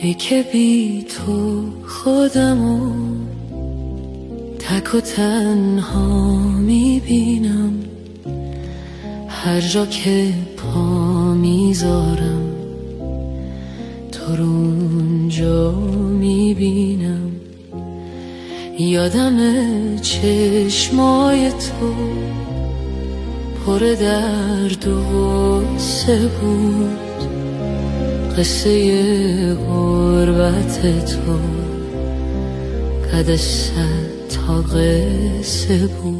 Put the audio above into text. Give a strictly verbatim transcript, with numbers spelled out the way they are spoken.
که بی تو خودمو تک و تنها میبینم، هر جا که پا میذارم تو رو اونجا میبینم. یادم چشمای تو پر درد و غصه بود، قصه غربت تو قد صد تا قصه بود.